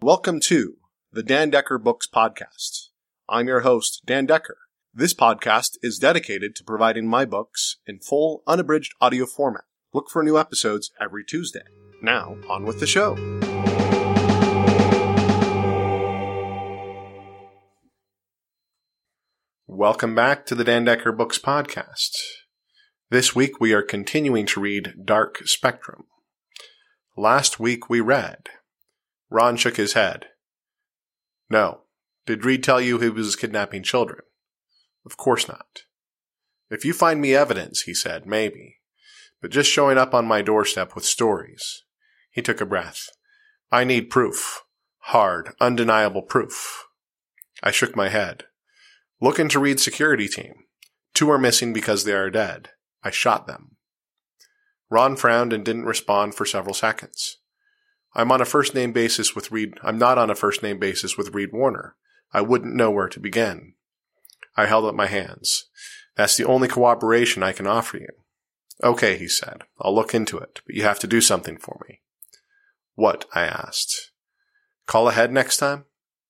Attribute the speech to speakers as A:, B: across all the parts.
A: welcome to the Dan Decker Books Podcast. I'm your host, Dan Decker. This podcast is dedicated to providing my books in full, unabridged audio format. Look for new episodes every Tuesday. Now, on with the show. Welcome back to the Dan Decker Books Podcast. This week we are continuing to read Dark Spectrum. Last week we read. Ron shook his head. No. Did Reed tell you he was kidnapping children? Of course not. If you find me evidence, he said, maybe. But just showing up on my doorstep with stories. He took a breath. I need proof. Hard, undeniable proof. I shook my head. Look into Reed's security team. 2 are missing because they are dead. I shot them. Ron frowned and didn't respond for several seconds. I'm not on a first-name basis with Reed Warner. I wouldn't know where to begin. I held up my hands. That's the only cooperation I can offer you. Okay, he said. I'll look into it, but you have to do something for me. What? I asked. Call ahead next time?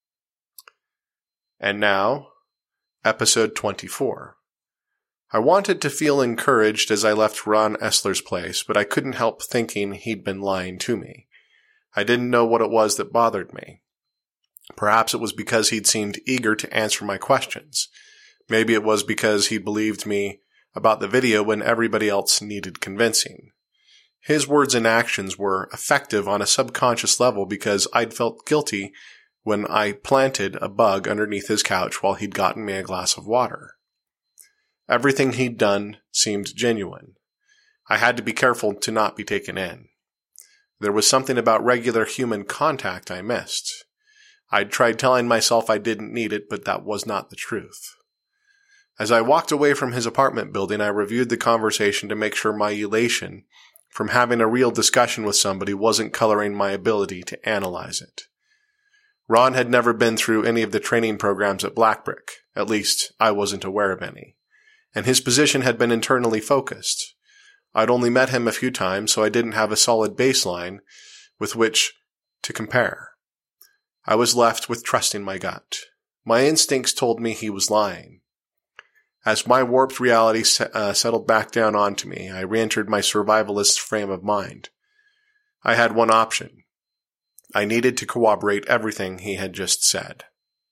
A: And now, episode 24. I wanted to feel encouraged as I left Ron Essler's place, but I couldn't help thinking he'd been lying to me. I didn't know what it was that bothered me. Perhaps it was because he'd seemed eager to answer my questions. Maybe it was because he believed me about the video when everybody else needed convincing. His words and actions were effective on a subconscious level because I'd felt guilty when I planted a bug underneath his couch while he'd gotten me a glass of water. Everything he'd done seemed genuine. I had to be careful to not be taken in. There was something about regular human contact I missed. I'd tried telling myself I didn't need it, but that was not the truth. As I walked away from his apartment building, I reviewed the conversation to make sure my elation from having a real discussion with somebody wasn't coloring my ability to analyze it. Ron had never been through any of the training programs at Blackbrick. At least, I wasn't aware of any. And his position had been internally focused. I'd only met him a few times, so I didn't have a solid baseline with which to compare. I was left with trusting my gut. My instincts told me he was lying. As my warped reality settled back down onto me, I re-entered my survivalist frame of mind. I had one option. I needed to corroborate everything he had just said.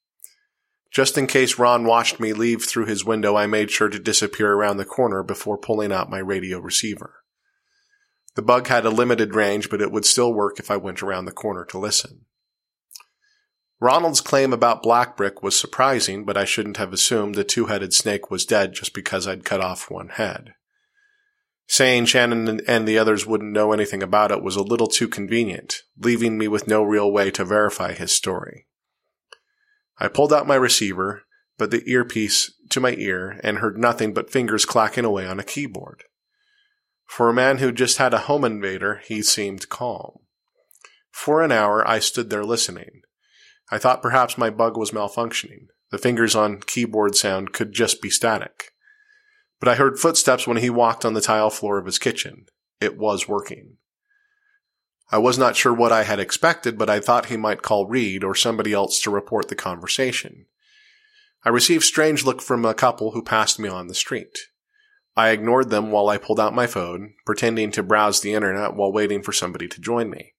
A: Just in case Ron watched me leave through his window, I made sure to disappear around the corner before pulling out my radio receiver. The bug had a limited range, but it would still work if I went around the corner to listen. Ronald's claim about Blackbrick was surprising, but I shouldn't have assumed the 2-headed snake was dead just because I'd cut off one head. Saying Shannon and the others wouldn't know anything about it was a little too convenient, leaving me with no real way to verify his story. I pulled out my receiver, put the earpiece to my ear, and heard nothing but fingers clacking away on a keyboard. For a man who just had a home invader, he seemed calm. For an hour, I stood there listening. I thought perhaps my bug was malfunctioning. The fingers on keyboard sound could just be static. But I heard footsteps when he walked on the tile floor of his kitchen. It was working. I was not sure what I had expected, but I thought he might call Reed or somebody else to report the conversation. I received strange look from a couple who passed me on the street. I ignored them while I pulled out my phone, pretending to browse the internet while waiting for somebody to join me.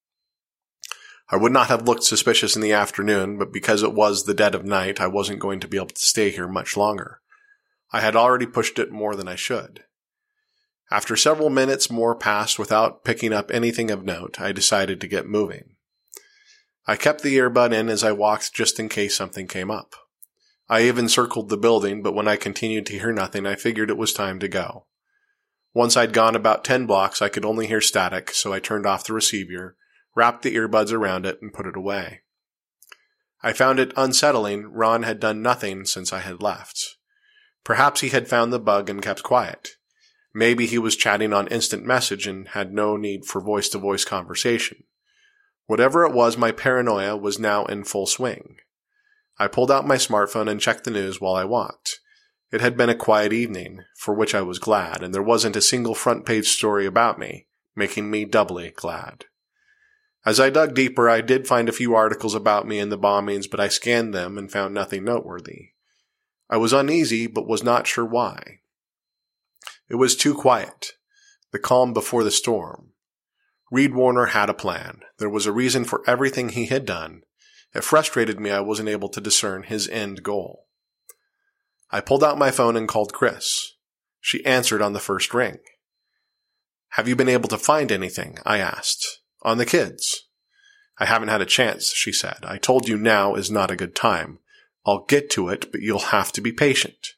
A: I would not have looked suspicious in the afternoon, but because it was the dead of night, I wasn't going to be able to stay here much longer. I had already pushed it more than I should. After several minutes more passed without picking up anything of note, I decided to get moving. I kept the earbud in as I walked just in case something came up. I even circled the building, but when I continued to hear nothing, I figured it was time to go. Once I'd gone about 10 blocks, I could only hear static, so I turned off the receiver, wrapped the earbuds around it, and put it away. I found it unsettling. Ron had done nothing since I had left. Perhaps he had found the bug and kept quiet. Maybe he was chatting on instant message and had no need for voice-to-voice conversation. Whatever it was, my paranoia was now in full swing. I pulled out my smartphone and checked the news while I walked. It had been a quiet evening, for which I was glad, and there wasn't a single front-page story about me, making me doubly glad. As I dug deeper, I did find a few articles about me and the bombings, but I scanned them and found nothing noteworthy. I was uneasy, but was not sure why. It was too quiet. The calm before the storm. Reed Warner had a plan. There was a reason for everything he had done. It frustrated me I wasn't able to discern his end goal. I pulled out my phone and called Chris. She answered on the first ring. "Have you been able to find anything?" I asked. "On the kids?" "I haven't had a chance," she said. "I told you now is not a good time. I'll get to it, but you'll have to be patient."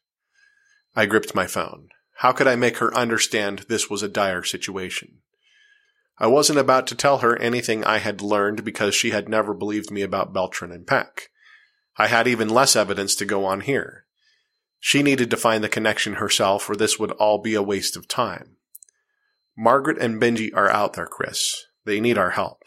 A: I gripped my phone. How could I make her understand this was a dire situation? I wasn't about to tell her anything I had learned because she had never believed me about Beltran and Peck. I had even less evidence to go on here. She needed to find the connection herself, or this would all be a waste of time. Margaret and Benji are out there, Chris. They need our help.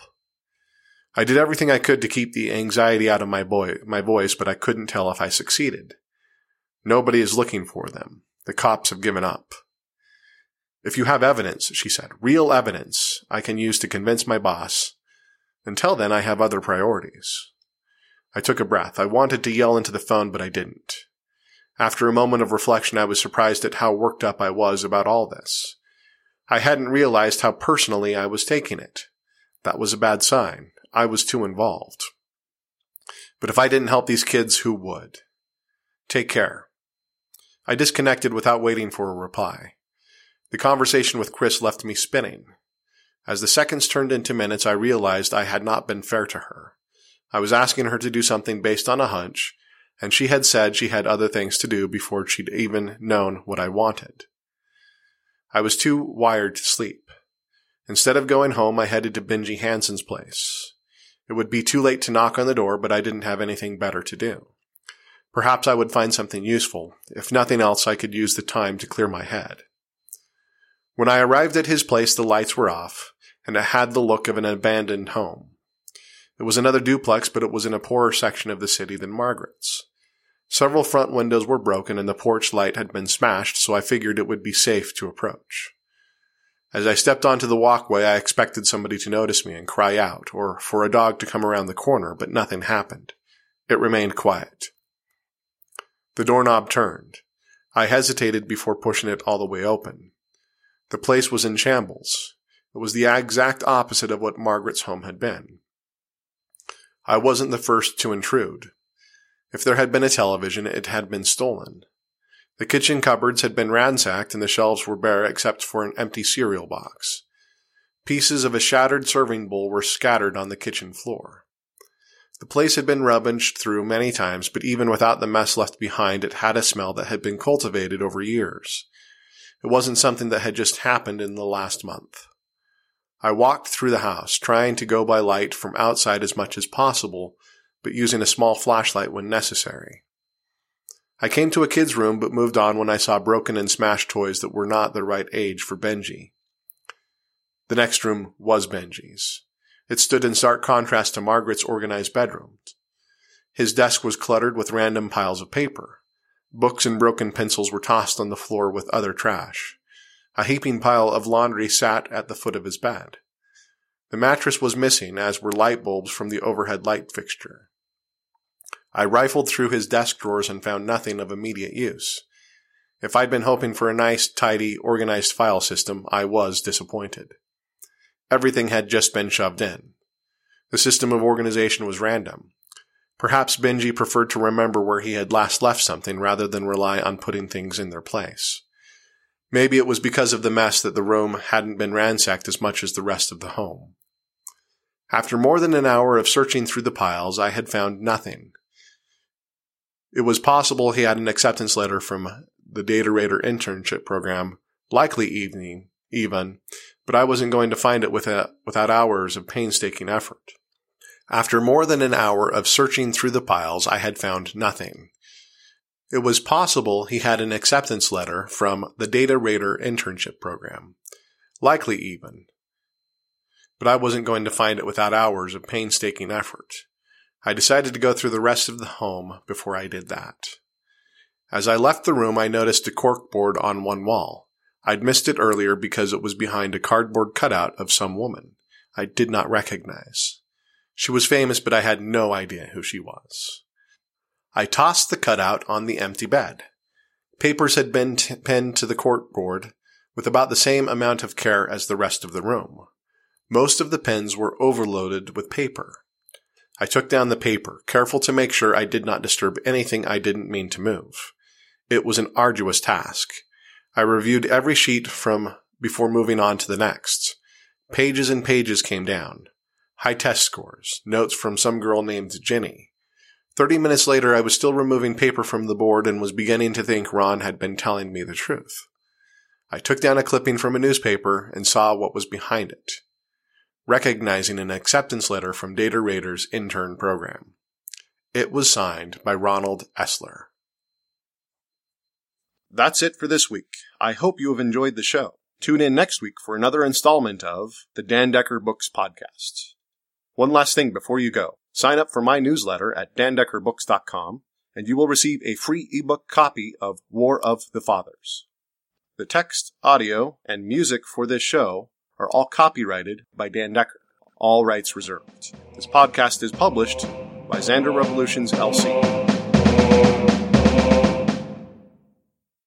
A: I did everything I could to keep the anxiety out of my voice, but I couldn't tell if I succeeded. Nobody is looking for them. The cops have given up. "If you have evidence," she said, "real evidence I can use to convince my boss. Until then, I have other priorities." I took a breath. I wanted to yell into the phone, but I didn't. After a moment of reflection, I was surprised at how worked up I was about all this. I hadn't realized how personally I was taking it. That was a bad sign. I was too involved. But if I didn't help these kids, who would? Take care. I disconnected without waiting for a reply. The conversation with Chris left me spinning. As the seconds turned into minutes, I realized I had not been fair to her. I was asking her to do something based on a hunch, and she had said she had other things to do before she'd even known what I wanted. I was too wired to sleep. Instead of going home, I headed to Benji Hansen's place. It would be too late to knock on the door, but I didn't have anything better to do. Perhaps I would find something useful. If nothing else, I could use the time to clear my head. When I arrived at his place, the lights were off, and it had the look of an abandoned home. It was another duplex, but it was in a poorer section of the city than Margaret's. Several front windows were broken, and the porch light had been smashed, so I figured it would be safe to approach. As I stepped onto the walkway, I expected somebody to notice me and cry out, or for a dog to come around the corner, but nothing happened. It remained quiet. The doorknob turned. I hesitated before pushing it all the way open. The place was in shambles. It was the exact opposite of what Margaret's home had been. I wasn't the first to intrude. If there had been a television, it had been stolen. The kitchen cupboards had been ransacked and the shelves were bare except for an empty cereal box. Pieces of a shattered serving bowl were scattered on the kitchen floor. The place had been rummaged through many times, but even without the mess left behind, it had a smell that had been cultivated over years. It wasn't something that had just happened in the last month. I walked through the house, trying to go by light from outside as much as possible, but using a small flashlight when necessary. I came to a kid's room, but moved on when I saw broken and smashed toys that were not the right age for Benji. The next room was Benji's. It stood in stark contrast to Margaret's organized bedroom. His desk was cluttered with random piles of paper. Books and broken pencils were tossed on the floor with other trash. A heaping pile of laundry sat at the foot of his bed. The mattress was missing, as were light bulbs from the overhead light fixture. I rifled through his desk drawers and found nothing of immediate use. If I'd been hoping for a nice, tidy, organized file system, I was disappointed. Everything had just been shoved in. The system of organization was random. Perhaps Benji preferred to remember where he had last left something rather than rely on putting things in their place. Maybe it was because of the mess that the room hadn't been ransacked as much as the rest of the home. After more than an hour of searching through the piles, I had found nothing. It was possible he had an acceptance letter from the Data Raider internship program, likely even, but I wasn't going to find it without hours of painstaking effort. After more than an hour of searching through the piles, I had found nothing. It was possible he had an acceptance letter from the Data Raider internship program, likely even, but I wasn't going to find it without hours of painstaking effort. I decided to go through the rest of the home before I did that. As I left the room, I noticed a corkboard on one wall. I'd missed it earlier because it was behind a cardboard cutout of some woman. I did not recognize. She was famous, but I had no idea who she was. I tossed the cutout on the empty bed. Papers had been pinned to the corkboard with about the same amount of care as the rest of the room. Most of the pins were overloaded with paper. I took down the paper, careful to make sure I did not disturb anything I didn't mean to move. It was an arduous task. I reviewed every sheet before moving on to the next. Pages and pages came down. High test scores, notes from some girl named Jenny. 30 minutes later, I was still removing paper from the board and was beginning to think Ron had been telling me the truth. I took down a clipping from a newspaper and saw what was behind it, recognizing an acceptance letter from Data Raider's intern program. It was signed by Ronald Esler. That's it for this week. I hope you have enjoyed the show. Tune in next week for another installment of the Dan Decker Books Podcast. One last thing before you go. Sign up for my newsletter at dandeckerbooks.com, and you will receive a free ebook copy of War of the Fathers. The text, audio, and music for this show are all copyrighted by Dan Decker. All rights reserved. This podcast is published by Xander Revolutions, LC.